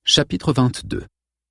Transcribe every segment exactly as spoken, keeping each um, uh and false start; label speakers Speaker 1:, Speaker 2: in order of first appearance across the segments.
Speaker 1: Chapitre vingt-deux.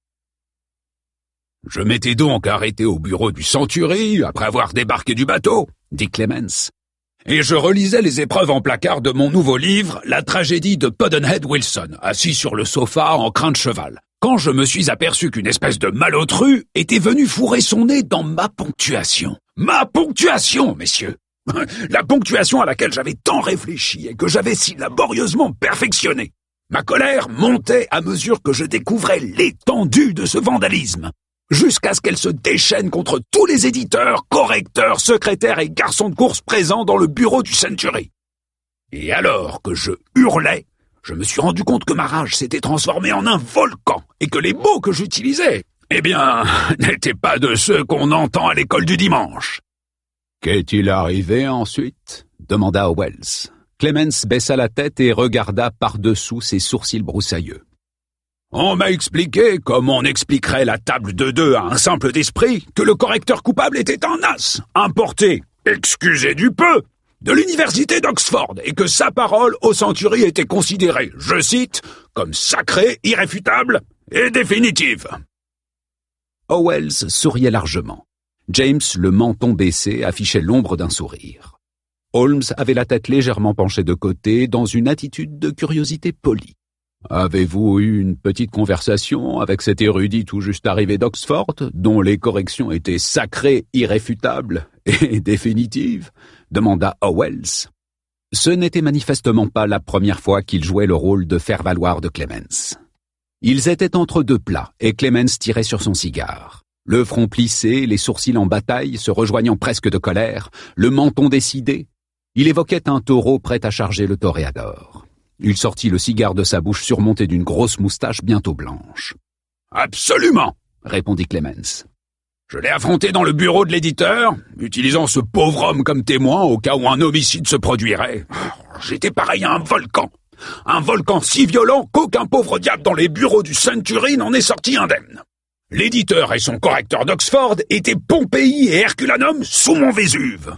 Speaker 2: « Je m'étais donc arrêté au bureau du Century après avoir débarqué du bateau, » dit Clemens, « et je relisais les épreuves en placard de mon nouveau livre, La tragédie de Pudd'nhead Wilson, assis sur le sofa en crin de cheval, quand je me suis aperçu qu'une espèce de malotru était venu fourrer son nez dans ma ponctuation. Ma ponctuation, messieurs! La ponctuation à laquelle j'avais tant réfléchi et que j'avais si laborieusement perfectionnée. Ma colère montait à mesure que je découvrais l'étendue de ce vandalisme, jusqu'à ce qu'elle se déchaîne contre tous les éditeurs, correcteurs, secrétaires et garçons de course présents dans le bureau du Century. Et alors que je hurlais, je me suis rendu compte que ma rage s'était transformée en un volcan et que les mots que j'utilisais, eh bien, n'étaient pas de ceux qu'on entend à l'école du dimanche.
Speaker 1: « Qu'est-il arrivé ensuite ?» demanda Howells. Clemens baissa la tête et regarda par-dessous ses sourcils broussailleux.
Speaker 2: « On m'a expliqué, comme on expliquerait la table de deux à un simple d'esprit, que le correcteur coupable était un as, importé, excusez du peu, de l'université d'Oxford, et que sa parole au Century était considérée, je cite, comme sacrée, irréfutable et définitive. »
Speaker 1: Howells souriait largement. James, le menton baissé, affichait l'ombre d'un sourire. Holmes avait la tête légèrement penchée de côté, dans une attitude de curiosité polie. « Avez-vous eu une petite conversation avec cet érudit tout juste arrivé d'Oxford, dont les corrections étaient sacrées, irréfutables et définitives ?» demanda Howells. Ce n'était manifestement pas la première fois qu'il jouait le rôle de faire-valoir de Clemens. Ils étaient entre deux plats, et Clemens tirait sur son cigare. Le front plissé, les sourcils en bataille, se rejoignant presque de colère, le menton décidé. Il évoquait un taureau prêt à charger le toréador. Il sortit le cigare de sa bouche surmontée d'une grosse moustache bientôt blanche.
Speaker 2: « Absolument !» répondit Clemens. « Je l'ai affronté dans le bureau de l'éditeur, utilisant ce pauvre homme comme témoin au cas où un homicide se produirait. J'étais pareil à un volcan. Un volcan si violent qu'aucun pauvre diable dans les bureaux du Century n'en est sorti indemne. L'éditeur et son correcteur d'Oxford étaient Pompéi et Herculanum sous mon Vésuve.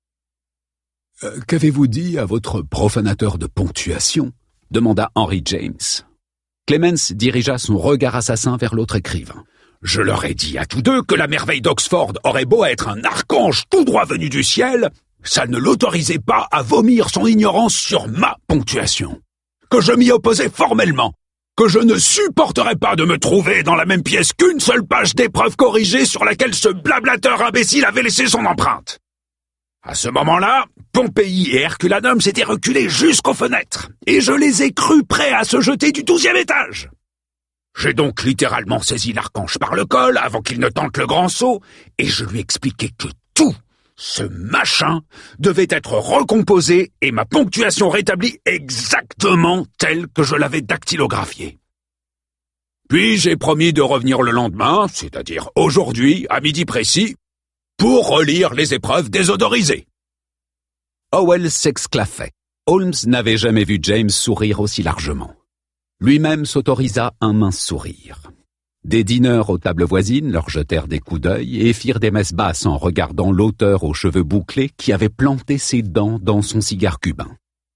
Speaker 1: Euh, « Qu'avez-vous dit à votre profanateur de ponctuation ?» demanda Henry James. Clemens dirigea son regard assassin vers l'autre écrivain.
Speaker 2: « Je leur ai dit à tous deux que la merveille d'Oxford aurait beau être un archange tout droit venu du ciel, ça ne l'autorisait pas à vomir son ignorance sur ma ponctuation. Que je m'y opposais formellement. Que je ne supporterais pas de me trouver dans la même pièce qu'une seule page d'épreuve corrigée sur laquelle ce blablateur imbécile avait laissé son empreinte. À ce moment-là, Pompéi et Herculanum s'étaient reculés jusqu'aux fenêtres, et je les ai crus prêts à se jeter du douzième étage. J'ai donc littéralement saisi l'archange par le col avant qu'il ne tente le grand saut, et je lui ai expliqué que tout, ce machin, devait être recomposé et ma ponctuation rétablie exactement telle que je l'avais dactylographiée. Puis j'ai promis de revenir le lendemain, c'est-à-dire aujourd'hui, à midi précis, pour relire les épreuves désodorisées. »
Speaker 1: Howells s'exclaffait. Holmes n'avait jamais vu James sourire aussi largement. Lui-même s'autorisa un mince sourire. Des dîneurs aux tables voisines leur jetèrent des coups d'œil et firent des messes basses en regardant l'auteur aux cheveux bouclés qui avait planté ses dents dans son cigare cubain.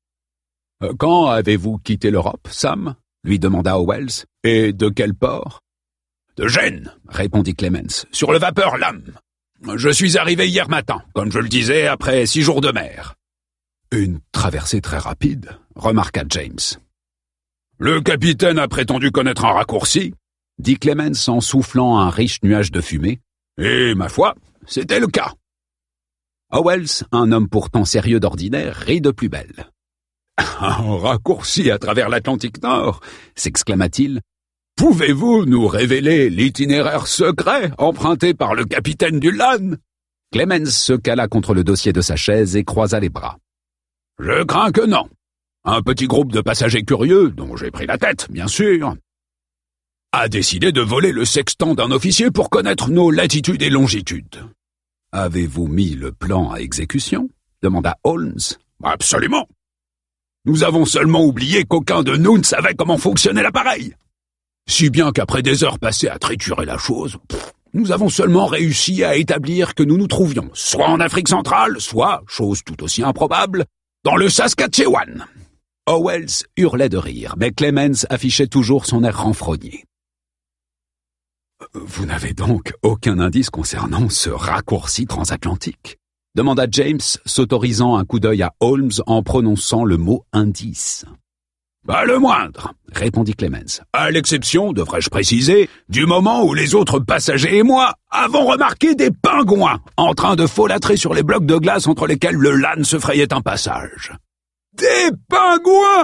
Speaker 1: « Quand avez-vous quitté l'Europe, Sam ?» lui demanda Howells. « Et de quel port ?»«
Speaker 2: De Gênes, » répondit Clemens, « sur le vapeur Lame. Je suis arrivé hier matin, comme je le disais, après six jours de mer. »«
Speaker 1: Une traversée très rapide, » remarqua James.
Speaker 2: « Le capitaine a prétendu connaître un raccourci, »
Speaker 1: dit Clemens en soufflant un riche nuage de fumée.
Speaker 2: « Et, ma foi, c'était le cas. »
Speaker 1: Howells, un homme pourtant sérieux d'ordinaire, rit de plus belle.
Speaker 2: « Un raccourci à travers l'Atlantique Nord !» s'exclama-t-il. « Pouvez-vous nous révéler l'itinéraire secret emprunté par le capitaine du Lan ?»
Speaker 1: Clemens se cala contre le dossier de sa chaise et croisa les bras.
Speaker 2: « Je crains que non. Un petit groupe de passagers curieux, dont j'ai pris la tête, bien sûr, a décidé de voler le sextant d'un officier pour connaître nos latitudes et longitudes. »«
Speaker 1: Avez-vous mis le plan à exécution ?» demanda Holmes.
Speaker 2: « Absolument. Nous avons seulement oublié qu'aucun de nous ne savait comment fonctionnait l'appareil. Si bien qu'après des heures passées à triturer la chose, pff, nous avons seulement réussi à établir que nous nous trouvions soit en Afrique centrale, soit, chose tout aussi improbable, dans le Saskatchewan.
Speaker 1: Howells hurlait de rire, mais Clemens affichait toujours son air renfrogné. « Vous n'avez donc aucun indice concernant ce raccourci transatlantique ?» demanda James, s'autorisant un coup d'œil à Holmes en prononçant le mot « indice ».
Speaker 2: « Pas le moindre »,
Speaker 1: répondit Clemens.
Speaker 2: « À l'exception, devrais-je préciser, du moment où les autres passagers et moi avons remarqué des pingouins en train de folâtrer sur les blocs de glace entre lesquels le LAN se frayait un passage. »« Des pingouins !»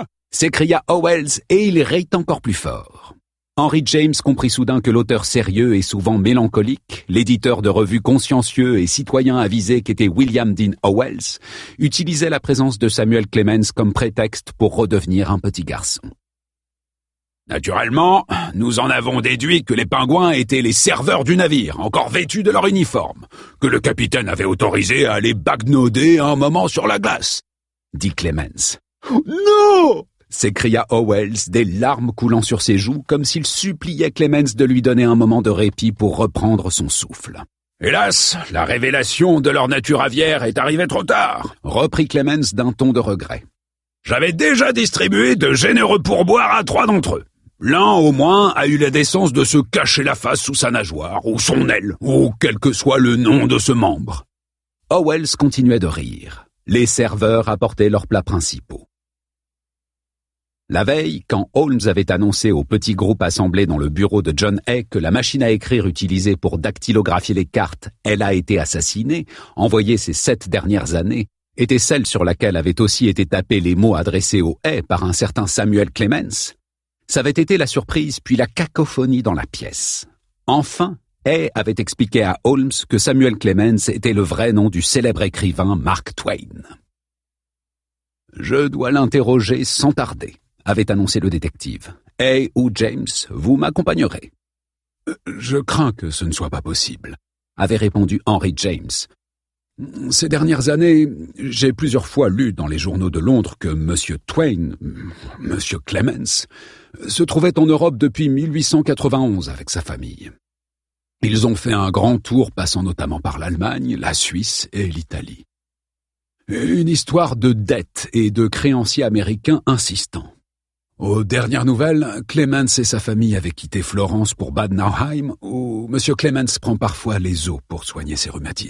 Speaker 1: s'écria Howells et il rit encore plus fort. Henry James comprit soudain que l'auteur sérieux et souvent mélancolique, l'éditeur de revues consciencieux et citoyen avisé qu'était William Dean Howells, utilisait la présence de Samuel Clemens comme prétexte pour redevenir un petit garçon.
Speaker 2: Naturellement, nous en avons déduit que les pingouins étaient les serveurs du navire, encore vêtus de leur uniforme, que le capitaine avait autorisé à aller bagnoder un moment sur la glace,
Speaker 1: dit Clemens.
Speaker 2: « Non !»
Speaker 1: s'écria Howells, des larmes coulant sur ses joues, comme s'il suppliait Clemens de lui donner un moment de répit pour reprendre son souffle.
Speaker 2: « Hélas, la révélation de leur nature aviaire est arrivée trop tard, »
Speaker 1: reprit Clemens d'un ton de regret.
Speaker 2: « J'avais déjà distribué de généreux pourboires à trois d'entre eux. L'un, au moins, a eu la décence de se cacher la face sous sa nageoire, ou son aile, ou quel que soit le nom de ce membre. »
Speaker 1: Howells continuait de rire. Les serveurs apportaient leurs plats principaux. La veille, quand Holmes avait annoncé au petit groupe assemblé dans le bureau de John Hay que la machine à écrire utilisée pour dactylographier les cartes « Elle a été assassinée », envoyée ces sept dernières années, était celle sur laquelle avaient aussi été tapés les mots adressés au Hay par un certain Samuel Clemens, ça avait été la surprise puis la cacophonie dans la pièce. Enfin, Hay avait expliqué à Holmes que Samuel Clemens était le vrai nom du célèbre écrivain Mark Twain. « Je dois l'interroger sans tarder », avait annoncé le détective. « Hay ou James, vous m'accompagnerez. »«
Speaker 2: Je crains que ce ne soit pas possible, »
Speaker 1: avait répondu Henry James.
Speaker 2: « Ces dernières années, j'ai plusieurs fois lu dans les journaux de Londres que Monsieur Twain, Monsieur Clemens, se trouvait en Europe depuis mille huit cent quatre-vingt-onze avec sa famille. Ils ont fait un grand tour passant notamment par l'Allemagne, la Suisse et l'Italie. Une histoire de dettes et de créanciers américains insistants. Aux dernières nouvelles, Clemens et sa famille avaient quitté Florence pour Bad Nauheim, où Monsieur Clemens prend parfois les eaux pour soigner ses rhumatismes. »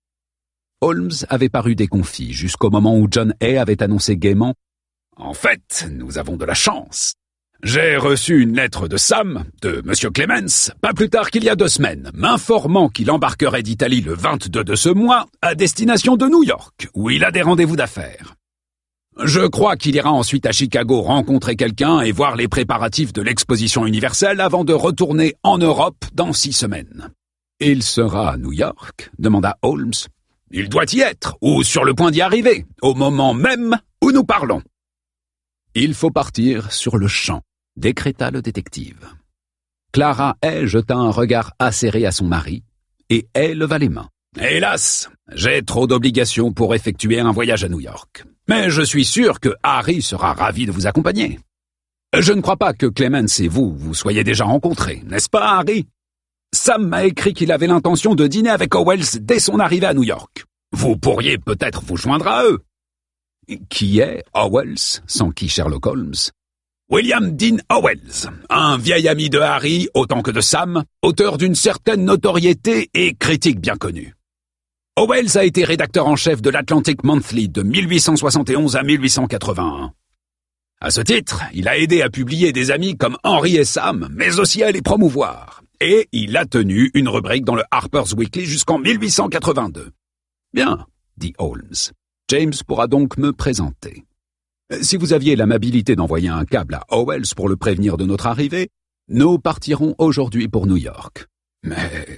Speaker 1: Holmes avait paru déconfit jusqu'au moment où John Hay avait annoncé gaiement
Speaker 2: « En fait, nous avons de la chance. J'ai reçu une lettre de Sam, de Monsieur Clemens, pas plus tard qu'il y a deux semaines, m'informant qu'il embarquerait d'Italie le vingt-deux de ce mois à destination de New York, où il a des rendez-vous d'affaires. Je crois qu'il ira ensuite à Chicago rencontrer quelqu'un et voir les préparatifs de l'exposition universelle avant de retourner en Europe dans six semaines. »«
Speaker 1: Il sera à New York ?» demanda Holmes.
Speaker 2: « Il doit y être, ou sur le point d'y arriver, au moment même où nous parlons. »«
Speaker 1: Il faut partir sur le champ », décréta le détective. Clara Hay jeta un regard acéré à son mari, et Hay leva les mains.
Speaker 2: « Hélas, j'ai trop d'obligations pour effectuer un voyage à New York. Mais je suis sûr que Harry sera ravi de vous accompagner. Je ne crois pas que Clemens et vous vous soyez déjà rencontrés, n'est-ce pas, Harry? Sam m'a écrit qu'il avait l'intention de dîner avec Howells dès son arrivée à New York. Vous pourriez peut-être vous joindre à eux. »
Speaker 1: « Qui est Howells, sans qui Sherlock Holmes ?»«
Speaker 2: William Dean Howells, un vieil ami de Harry autant que de Sam, auteur d'une certaine notoriété et critique bien connue. Howells a été rédacteur en chef de l'Atlantic Monthly de mille huit cent soixante et onze à mille huit cent quatre-vingt-un. À ce titre, il a aidé à publier des amis comme Henry et Sam, mais aussi à les promouvoir. Et il a tenu une rubrique dans le Harper's Weekly jusqu'en mille huit cent quatre-vingt-deux.
Speaker 1: « Bien, » dit Holmes. « James pourra donc me présenter. Si vous aviez l'amabilité d'envoyer un câble à Howells pour le prévenir de notre arrivée, nous partirons aujourd'hui pour New York. »«
Speaker 2: Mais... »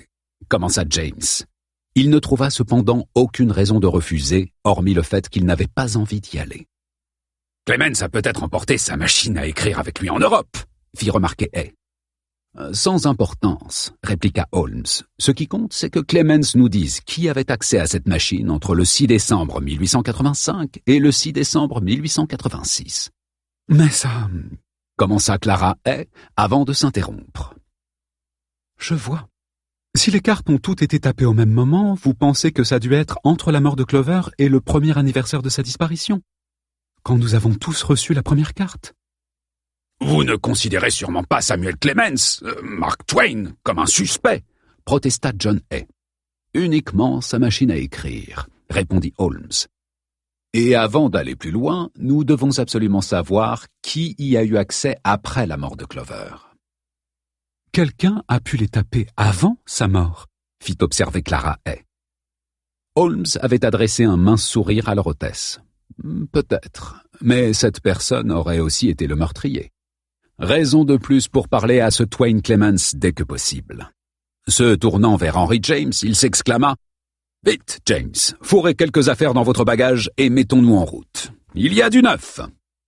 Speaker 1: commença James. Il ne trouva cependant aucune raison de refuser, hormis le fait qu'il n'avait pas envie d'y aller.
Speaker 2: « Clemens a peut-être emporté sa machine à écrire avec lui en Europe, »
Speaker 1: fit remarquer Hay. « Sans importance, » répliqua Holmes. « Ce qui compte, c'est que Clemens nous dise qui avait accès à cette machine entre le six décembre mille huit cent quatre-vingt-cinq et le six décembre mille huit cent quatre-vingt-six. »«
Speaker 2: Mais ça... »
Speaker 1: commença Clara Hay avant de s'interrompre.
Speaker 3: « Je vois. Si les cartes ont toutes été tapées au même moment, vous pensez que ça a dû être entre la mort de Clover et le premier anniversaire de sa disparition ? quand nous avons tous reçu la première carte.
Speaker 2: Vous ne considérez sûrement pas Samuel Clemens, euh, Mark Twain, comme un suspect,
Speaker 1: protesta John Hay. Uniquement sa machine à écrire, répondit Holmes. Et avant d'aller plus loin, nous devons absolument savoir qui y a eu accès après la mort de Clover.
Speaker 3: Quelqu'un a pu les taper avant sa mort,
Speaker 1: fit observer Clara Hay. Holmes avait adressé un mince sourire à leur hôtesse. Peut-être, mais cette personne aurait aussi été le meurtrier. Raison de plus pour parler à ce Twain Clemens dès que possible. Se tournant vers Henry James, il s'exclama « Vite, James, fourrez quelques affaires dans votre bagage et mettons-nous en route. Il y a du neuf !»«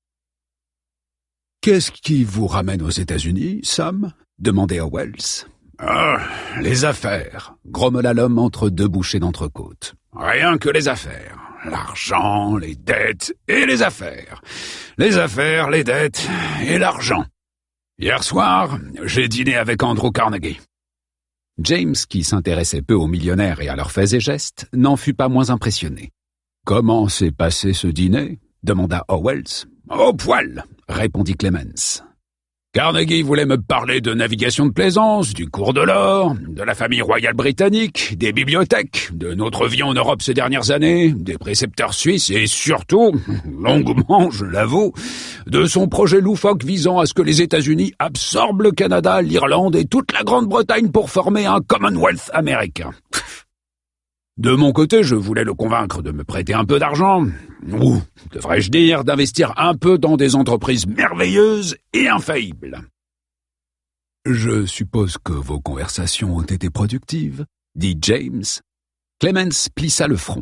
Speaker 2: Qu'est-ce qui vous ramène aux États-Unis, Sam ?» demandait Howells. « Ah, les affaires !» grommela l'homme entre deux bouchées d'entrecôte. « Rien que les affaires. L'argent, les dettes et les affaires. Les affaires, les dettes et l'argent. Hier soir, j'ai dîné avec Andrew Carnegie. »
Speaker 1: James, qui s'intéressait peu aux millionnaires et à leurs faits et gestes, n'en fut pas moins impressionné.
Speaker 2: « Comment s'est passé ce dîner ?» demanda Howells. « Au poil !» répondit Clemens. Carnegie voulait me parler de navigation de plaisance, du cours de l'or, de la famille royale britannique, des bibliothèques, de notre vie en Europe ces dernières années, des précepteurs suisses et surtout, longuement, je l'avoue, de son projet loufoque visant à ce que les États-Unis absorbent le Canada, l'Irlande et toute la Grande-Bretagne pour former un Commonwealth américain. De mon côté, je voulais le convaincre de me prêter un peu d'argent, ou, devrais-je dire, d'investir un peu dans des entreprises merveilleuses et infaillibles. « Je suppose que vos conversations ont été productives, » dit James.
Speaker 1: Clemens plissa le front.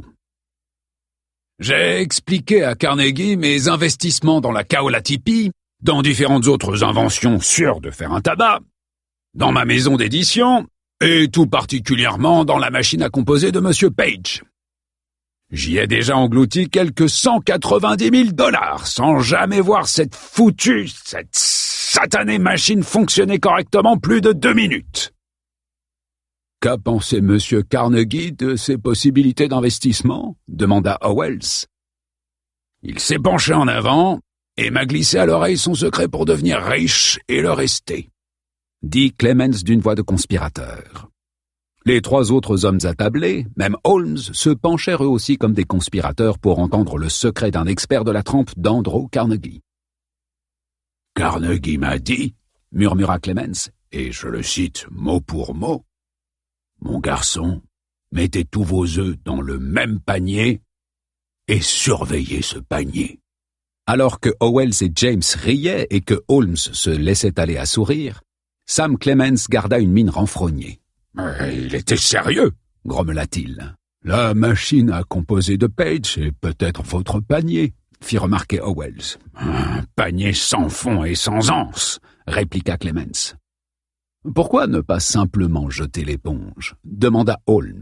Speaker 2: « J'ai expliqué à Carnegie mes investissements dans la kaolatypie, dans différentes autres inventions sûres de faire un tabac, dans ma maison d'édition, et tout particulièrement dans la machine à composer de Monsieur Page. J'y ai déjà englouti quelques cent quatre-vingt-dix mille dollars, sans jamais voir cette foutue, cette satanée machine fonctionner correctement plus de deux minutes. »
Speaker 1: Qu'a pensé Monsieur Carnegie de ces possibilités d'investissement ? demanda Howells.
Speaker 2: Il s'est penché en avant et m'a glissé à l'oreille son secret pour devenir riche et le rester,
Speaker 1: dit Clemens d'une voix de conspirateur. Les trois autres hommes attablés, même Holmes, se penchèrent eux aussi comme des conspirateurs pour entendre le secret d'un expert de la trempe d'Andrew Carnegie.
Speaker 2: « Carnegie m'a dit, » murmura Clemens, et je le cite mot pour mot, « Mon garçon, mettez tous vos œufs dans le même panier et surveillez ce panier. »
Speaker 1: Alors que Howells et James riaient et que Holmes se laissait aller à sourire, Sam Clemens garda une mine renfrognée.
Speaker 2: « Il était sérieux, » grommela-t-il. « La machine à composer de Page est peut-être votre panier, » fit remarquer Howells. « Un panier sans fond et sans anse, » répliqua Clemens.
Speaker 1: « Pourquoi ne pas simplement jeter l'éponge ?» demanda Holmes.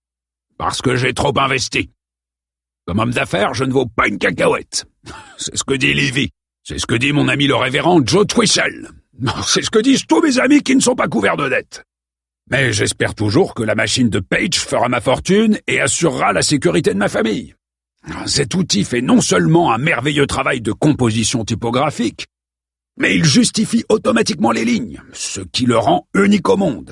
Speaker 2: « Parce que j'ai trop investi. Comme homme d'affaires, je ne vaux pas une cacahuète. C'est ce que dit Levy. C'est ce que dit mon ami le révérend Joe Twitchell. C'est ce que disent tous mes amis qui ne sont pas couverts de dettes. Mais j'espère toujours que la machine de Page fera ma fortune et assurera la sécurité de ma famille. Cet outil fait non seulement un merveilleux travail de composition typographique, mais il justifie automatiquement les lignes, ce qui le rend unique au monde.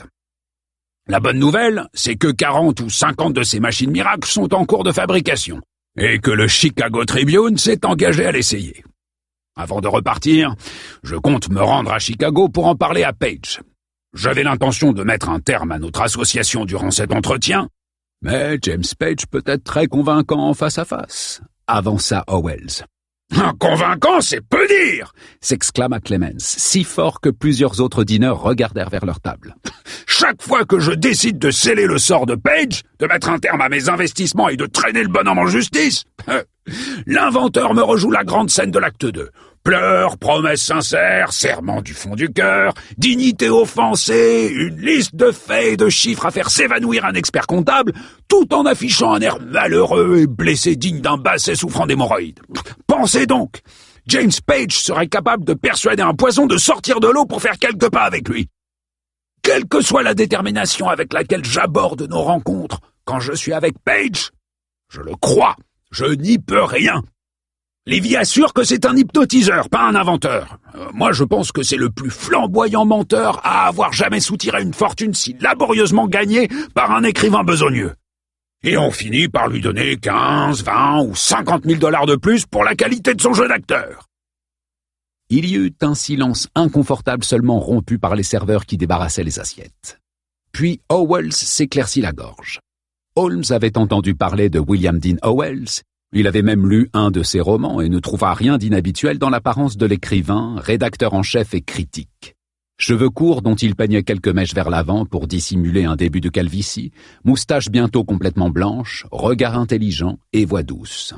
Speaker 2: La bonne nouvelle, c'est que quarante ou cinquante de ces machines miracles sont en cours de fabrication, et que le Chicago Tribune s'est engagé à l'essayer. Avant de repartir, je compte me rendre à Chicago pour en parler à Page. J'avais l'intention de mettre un terme à notre association durant cet entretien, mais James Page peut être très convaincant face à face, avança Howells. « Convaincant, c'est peu dire !»
Speaker 1: s'exclama Clemens, si fort que plusieurs autres dîneurs regardèrent vers leur table.
Speaker 2: « Chaque fois que je décide de sceller le sort de Page, de mettre un terme à mes investissements et de traîner le bonhomme en justice, l'inventeur me rejoue la grande scène de l'acte deux. Pleurs, promesses sincères, serments du fond du cœur, dignité offensée, une liste de faits et de chiffres à faire s'évanouir un expert comptable, tout en affichant un air malheureux et blessé digne d'un basset souffrant d'hémorroïdes. Pensez donc, James Page serait capable de persuader un poisson de sortir de l'eau pour faire quelques pas avec lui. Quelle que soit la détermination avec laquelle j'aborde nos rencontres quand je suis avec Page, je le crois, je n'y peux rien. Livy assure que c'est un hypnotiseur, pas un inventeur. Euh, moi, je pense que c'est le plus flamboyant menteur à avoir jamais soutiré une fortune si laborieusement gagnée par un écrivain besogneux. Et on finit par lui donner quinze, vingt ou cinquante mille dollars de plus pour la qualité de son jeu d'acteur.
Speaker 1: Il y eut un silence inconfortable seulement rompu par les serveurs qui débarrassaient les assiettes. Puis Howells s'éclaircit la gorge. Holmes avait entendu parler de William Dean Howells. Il avait même lu un de ses romans et ne trouva rien d'inhabituel dans l'apparence de l'écrivain, rédacteur en chef et critique. Cheveux courts dont il peignait quelques mèches vers l'avant pour dissimuler un début de calvitie, moustache bientôt complètement blanche, regard intelligent et voix douce.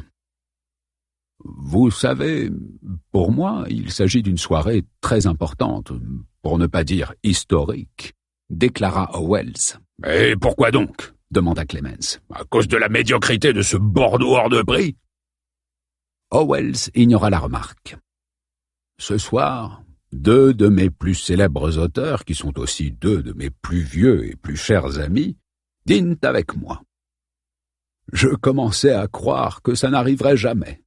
Speaker 1: « Vous savez, pour moi, il s'agit d'une soirée très importante, pour ne pas dire historique, » déclara Howells.
Speaker 2: « Et pourquoi donc ?»
Speaker 1: demanda Clemens.
Speaker 2: « À cause de la médiocrité de ce Bordeaux hors de prix ?»
Speaker 1: Howells ignora la remarque. « Ce soir, deux de mes plus célèbres auteurs, qui sont aussi deux de mes plus vieux et plus chers amis, dînent avec moi. Je commençais à croire que ça n'arriverait jamais.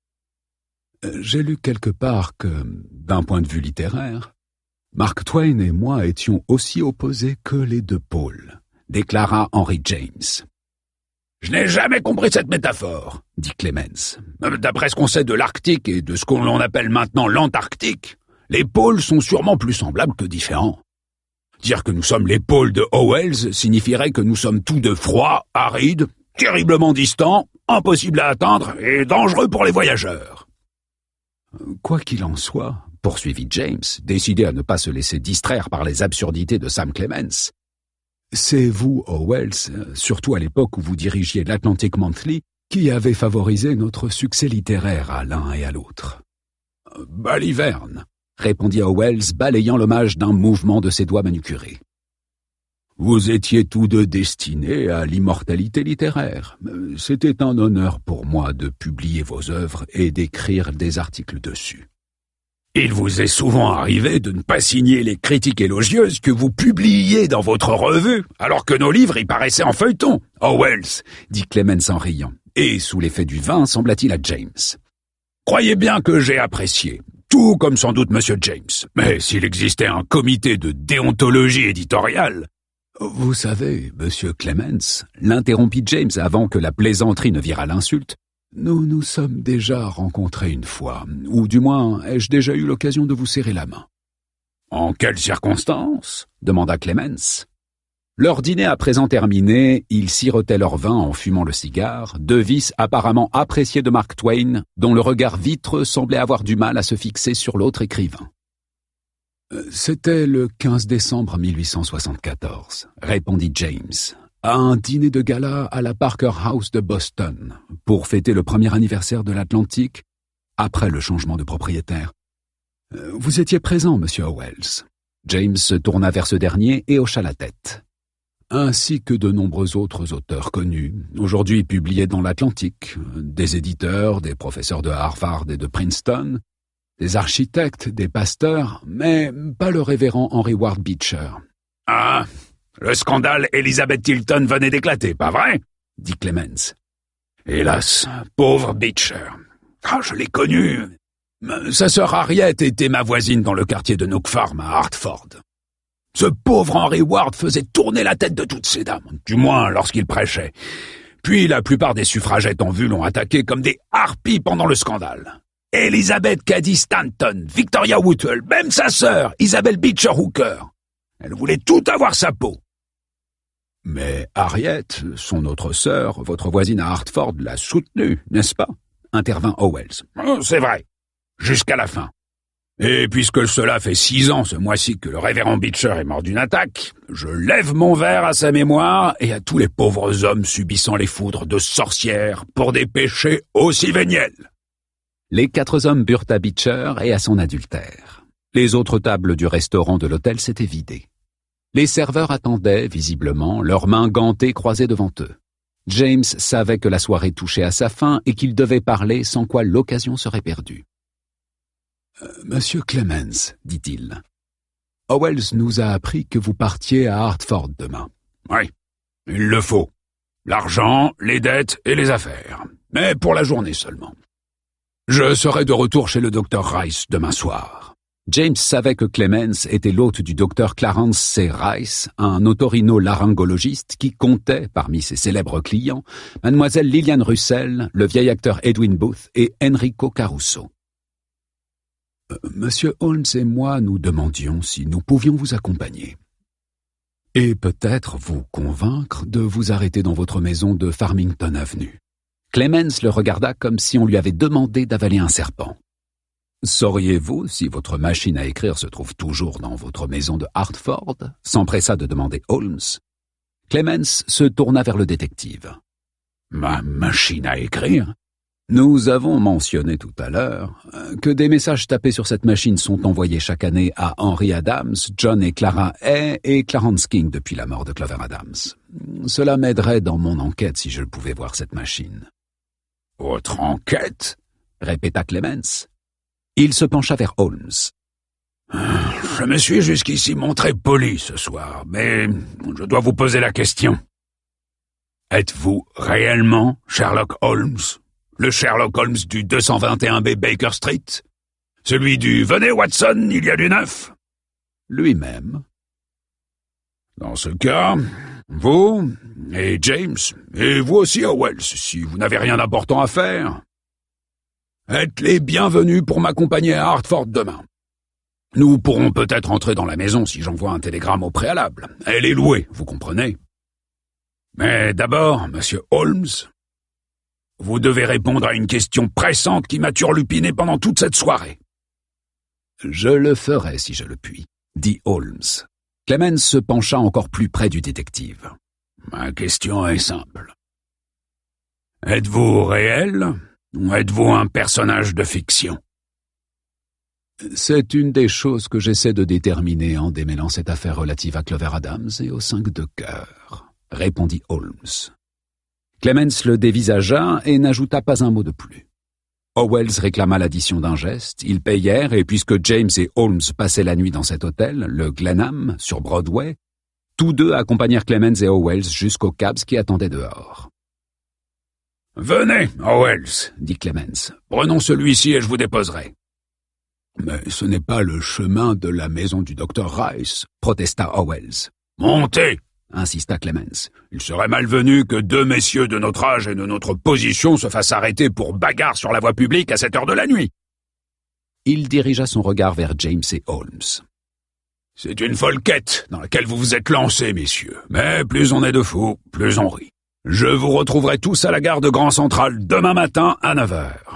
Speaker 1: J'ai lu quelque part que, d'un point de vue littéraire, Mark Twain et moi étions aussi opposés que les deux pôles, déclara Henry James.
Speaker 2: « Je n'ai jamais compris cette métaphore, » dit Clemens. « D'après ce qu'on sait de l'Arctique et de ce qu'on appelle maintenant l'Antarctique, les pôles sont sûrement plus semblables que différents. Dire que nous sommes les pôles de Howells signifierait que nous sommes tous deux froids, arides, terriblement distants, impossibles à atteindre et dangereux pour les voyageurs. »
Speaker 1: Quoi qu'il en soit, poursuivit James, décidé à ne pas se laisser distraire par les absurdités de Sam Clemens, c'est vous, Howells, surtout à l'époque où vous dirigiez l'Atlantic Monthly, qui avez favorisé notre succès littéraire à l'un et à l'autre.
Speaker 2: Baliverne,
Speaker 1: répondit Howells, balayant l'hommage d'un mouvement de ses doigts manucurés. Vous étiez tous deux destinés à l'immortalité littéraire. C'était un honneur pour moi de publier vos œuvres et d'écrire des articles dessus.
Speaker 2: Il vous est souvent arrivé de ne pas signer les critiques élogieuses que vous publiiez dans votre revue, alors que nos livres y paraissaient en feuilleton. Howells, dit Clemens en riant, et sous l'effet du vin sembla-t-il à James. Croyez bien que j'ai apprécié, tout comme sans doute Monsieur James, mais s'il existait un comité de déontologie éditoriale...
Speaker 1: Vous savez, Monsieur Clemens, l'interrompit James avant que la plaisanterie ne virât l'insulte, nous nous sommes déjà rencontrés une fois, ou du moins ai-je déjà eu l'occasion de vous serrer la main.
Speaker 2: En quelles circonstances? demanda Clemens.
Speaker 1: Leur dîner à présent terminé, ils sirotaient leur vin en fumant le cigare, deux vices apparemment appréciés de Mark Twain, dont le regard vitreux semblait avoir du mal à se fixer sur l'autre écrivain. C'était le quinze décembre mille huit cent soixante-quatorze, répondit James, à un dîner de gala à la Parker House de Boston, pour fêter le premier anniversaire de l'Atlantique, après le changement de propriétaire. Vous étiez présent, monsieur Howells. James se tourna vers ce dernier et hocha la tête. Ainsi que de nombreux autres auteurs connus, aujourd'hui publiés dans l'Atlantique, des éditeurs, des professeurs de Harvard et de Princeton, des architectes, des pasteurs, mais pas le révérend Henry Ward Beecher.
Speaker 2: « Ah, le scandale Elizabeth Tilton venait d'éclater, pas vrai ?» dit Clemens. « Hélas, pauvre Beecher. Ah, je l'ai connu. Sa sœur Harriet était ma voisine dans le quartier de Nook Farm à Hartford. Ce pauvre Henry Ward faisait tourner la tête de toutes ces dames, du moins lorsqu'il prêchait. Puis la plupart des suffragettes en vue l'ont attaqué comme des harpies pendant le scandale. Elizabeth Cady Stanton, Victoria Woodhull, même sa sœur, Isabel Beecher Hooker. Elle voulait tout avoir sa peau.
Speaker 1: Mais Harriet, son autre sœur, votre voisine à Hartford, l'a soutenue, n'est-ce pas? Intervint Howells.
Speaker 2: Oh, c'est vrai, jusqu'à la fin. Et puisque cela fait six ans ce mois-ci que le révérend Beecher est mort d'une attaque, je lève mon verre à sa mémoire et à tous les pauvres hommes subissant les foudres de sorcières pour des péchés aussi véniels.
Speaker 1: Les quatre hommes burent à Beecher et à son adultère. Les autres tables du restaurant de l'hôtel s'étaient vidées. Les serveurs attendaient, visiblement, leurs mains gantées croisées devant eux. James savait que la soirée touchait à sa fin et qu'il devait parler sans quoi l'occasion serait perdue. Euh, « Monsieur Clemens, dit-il, Howells nous a appris que vous partiez à Hartford demain. »«
Speaker 2: Oui, il le faut. L'argent, les dettes et les affaires. Mais pour la journée seulement. » Je serai de retour chez le docteur Rice demain soir. »
Speaker 1: James savait que Clemens était l'hôte du docteur Clarence C. Rice, un otorino-laryngologiste qui comptait, parmi ses célèbres clients, mademoiselle Lillian Russell, le vieil acteur Edwin Booth et Enrico Caruso. Euh, « Monsieur Holmes et moi nous demandions si nous pouvions vous accompagner. Et peut-être vous convaincre de vous arrêter dans votre maison de Farmington Avenue. » Clemens le regarda comme si on lui avait demandé d'avaler un serpent. « Sauriez-vous si votre machine à écrire se trouve toujours dans votre maison de Hartford ?» s'empressa de demander Holmes. Clemens se tourna vers le détective.
Speaker 2: « Ma machine à écrire ?»
Speaker 1: Nous avons mentionné tout à l'heure que des messages tapés sur cette machine sont envoyés chaque année à Henry Adams, John et Clara Hay et Clarence King depuis la mort de Clover Adams. Cela m'aiderait dans mon enquête si je pouvais voir cette machine.
Speaker 2: « Votre enquête ?»
Speaker 1: répéta Clemens. Il se pencha vers Holmes.
Speaker 2: « Je me suis jusqu'ici montré poli ce soir, mais je dois vous poser la question. Êtes-vous réellement Sherlock Holmes ? Le Sherlock Holmes du deux cent vingt et un B Baker Street ? Celui du « Venez Watson, il y a du neuf » ?
Speaker 1: Lui-même.
Speaker 2: Dans ce cas, vous et James, et vous aussi Howells, si vous n'avez rien d'important à faire, êtes les bienvenus pour m'accompagner à Hartford demain. Nous pourrons peut-être entrer dans la maison si j'envoie un télégramme au préalable. Elle est louée, vous comprenez. Mais d'abord, monsieur Holmes, vous devez répondre à une question pressante qui m'a turlupiné pendant toute cette soirée.
Speaker 1: « Je le ferai si je le puis, » dit Holmes. Clemens se pencha encore plus près du détective.
Speaker 2: « Ma question est simple. Êtes-vous réel ou êtes-vous un personnage de fiction ? »
Speaker 1: C'est une des choses que j'essaie de déterminer en démêlant cette affaire relative à Clover Adams et aux cinq de cœur, répondit Holmes. Clemens le dévisagea et n'ajouta pas un mot de plus. Howells réclama l'addition d'un geste, ils payèrent et puisque James et Holmes passaient la nuit dans cet hôtel, le Glenham, sur Broadway, tous deux accompagnèrent Clemens et Howells jusqu'aux cabs qui attendaient dehors.
Speaker 2: « Venez, Howells, dit Clemens. Prenons celui-ci et je vous déposerai. »« Mais ce n'est pas le chemin de la maison du docteur Rice, protesta Howells. »« Montez !» insista Clemens. « Il serait malvenu que deux messieurs de notre âge et de notre position se fassent arrêter pour bagarre sur la voie publique à cette heure de la nuit. »
Speaker 1: Il dirigea son regard vers James et Holmes.
Speaker 2: « C'est une folle quête dans laquelle vous vous êtes lancés, messieurs. Mais plus on est de fous, plus on rit. Je vous retrouverai tous à la gare de Grand Central demain matin à neuf heures. »